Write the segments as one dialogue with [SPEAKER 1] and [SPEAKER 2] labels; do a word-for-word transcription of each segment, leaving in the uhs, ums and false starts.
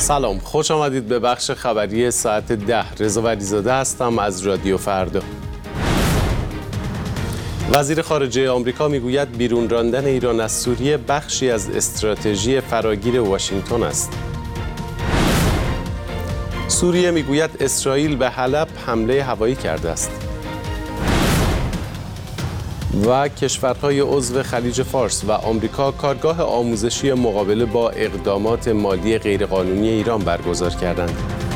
[SPEAKER 1] سلام، خوش آمدید به بخش خبری ساعت ده. رضا ولیزاده هستم از رادیو فردا. وزیر خارجه آمریکا میگوید بیرون راندن ایران از سوریه بخشی از استراتژی فراگیر واشنگتن است. سوریه میگوید اسرائیل به حلب حمله هوایی کرده است. و کشورهای عضو خلیج فارس و آمریکا کارگاه آموزشی مقابله با اقدامات مالی غیرقانونی ایران برگزار کردند.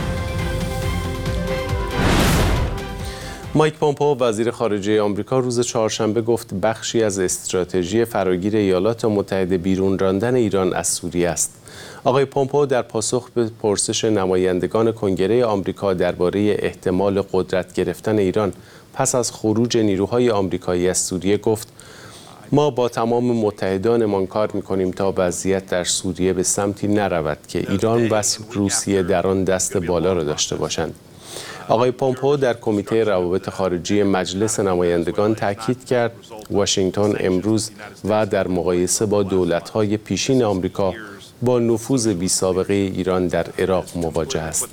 [SPEAKER 1] مایک پومپئو وزیر خارجه آمریکا روز چهارشنبه گفت بخشی از استراتژی فراگیر ایالات متحده بیرون راندن ایران از سوریه است. آقای پومپئو در پاسخ به پرسش نمایندگان کنگره آمریکا درباره احتمال قدرت گرفتن ایران پس از خروج نیروهای آمریکایی از سوریه گفت ما با تمام متحدانمان کار می‌کنیم تا وضعیت در سوریه به سمتی نرود که ایران و روسیه در آن دست بالا را داشته باشند. آقای پومپئو در کمیته روابط خارجی مجلس نمایندگان تاکید کرد واشنگتن امروز و در مقایسه با دولت‌های پیشین آمریکا با نفوذ بی‌سابقه ایران در عراق مواجه است.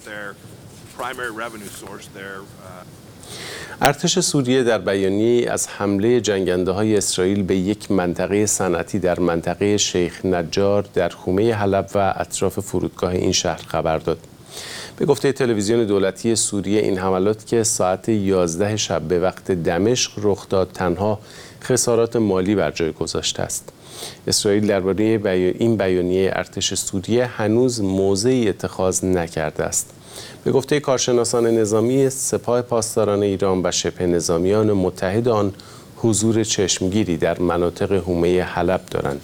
[SPEAKER 1] ارتش سوریه در بیانیه‌ای از حمله جنگنده‌های اسرائیل به یک منطقه صنعتی در منطقه شیخ نجار در حومه حلب و اطراف فرودگاه این شهر خبر داد. به گفته تلویزیون دولتی سوریه این حملات که ساعت یازده شب به وقت دمشق رخ داد تنها خسارات مالی بر جای گذاشته است. اسرائیل درباره این بیانیه ارتش سوریه هنوز موضعی اتخاذ نکرده است. به گفته کارشناسان نظامی سپاه پاسداران ایران و شبه نظامیان متحد آن حضور چشمگیری در مناطق حومه حلب دارند.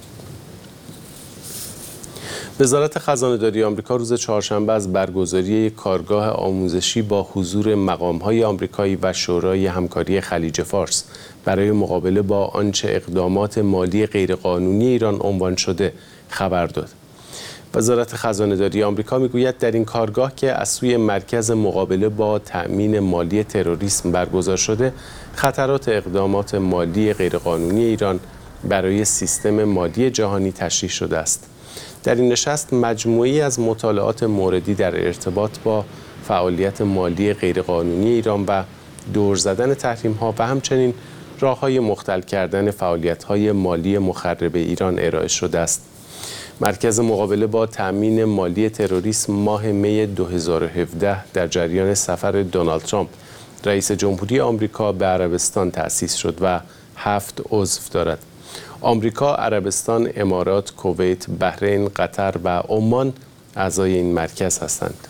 [SPEAKER 1] وزارت خزانه‌داری آمریکا روز چهارشنبه از برگزاری کارگاه آموزشی با حضور مقام‌های آمریکایی و شورای همکاری خلیج فارس برای مقابله با آنچه اقدامات مالی غیرقانونی ایران عنوان شده خبر داد. وزارت خزانه‌داری آمریکا میگوید در این کارگاه که از سوی مرکز مقابله با تأمین مالی تروریسم برگزار شده، خطرات اقدامات مالی غیرقانونی ایران برای سیستم مالی جهانی تشریح شده است. در این نشست مجموعی از مطالعات موردی در ارتباط با فعالیت مالی غیرقانونی ایران و دور زدن تحریم‌ها و همچنین راه‌های مختل کردن فعالیت‌های مالی مخرب ایران ارائه شده است. مرکز مقابله با تأمین مالی تروریسم ماه می دو هزار و هفده در جریان سفر دونالد ترامپ رئیس جمهوری آمریکا به عربستان تأسیس شد و هفت عضو دارد. آمریکا، عربستان، امارات، کویت، بحرین، قطر و عمان اعضای این مرکز هستند.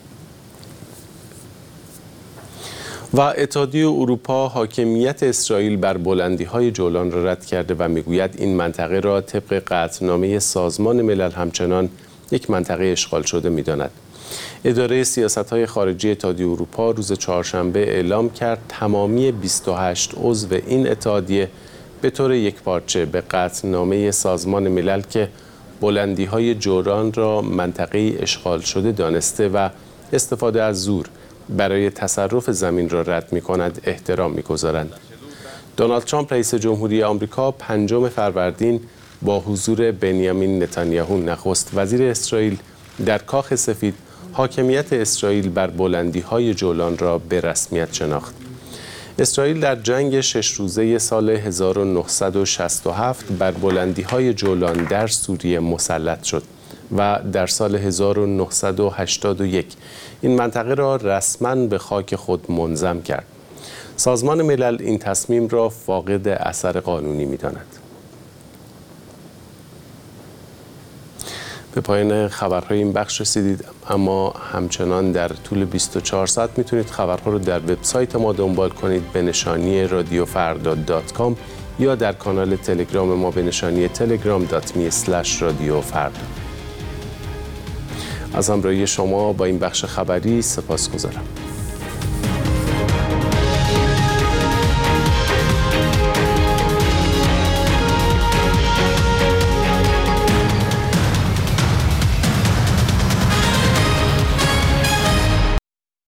[SPEAKER 1] و اتحادیه اروپا حاکمیت اسرائیل بر بلندی‌های جولان را رد کرده و میگوید این منطقه را طبق قطعنامه سازمان ملل همچنان یک منطقه اشغال شده می‌داند. اداره سیاست‌های خارجی اتحادیه اروپا روز چهارشنبه اعلام کرد تمامی بیست و هشت عضو این اتحادیه به طور یکپارچه به قطعنامه سازمان ملل که بلندی‌های جولان را منطقه اشغال شده دانسته و استفاده از زور برای تصرف زمین را رد می‌کند احترام می‌گذارند. دونالد ترامپ رئیس جمهوری آمریکا پنجم فروردین با حضور بنیامین نتانیاهو نخست وزیر اسرائیل در کاخ سفید حاکمیت اسرائیل بر بلندی‌های جولان را به رسمیت شناخت. اسرائیل در جنگ شش روزه سال هزار و نهصد و شصت و هفت بر بلندی‌های جولان در سوریه مسلط شد و در سال هزار و نهصد و هشتاد و یک این منطقه را رسماً به خاک خود منضم کرد. سازمان ملل این تصمیم را فاقد اثر قانونی می‌داند. به پایان خبرهای این بخش رسیدید، اما همچنان در طول بیست و چهار ساعت میتونید خبرها رو در وبسایت ما دنبال کنید به نشانی رادیو فردا دات کام یا در کانال تلگرام ما به نشانی تلگرام دات می اسلش رادیو فردا. از همراهی شما با این بخش خبری سپاسگزارم.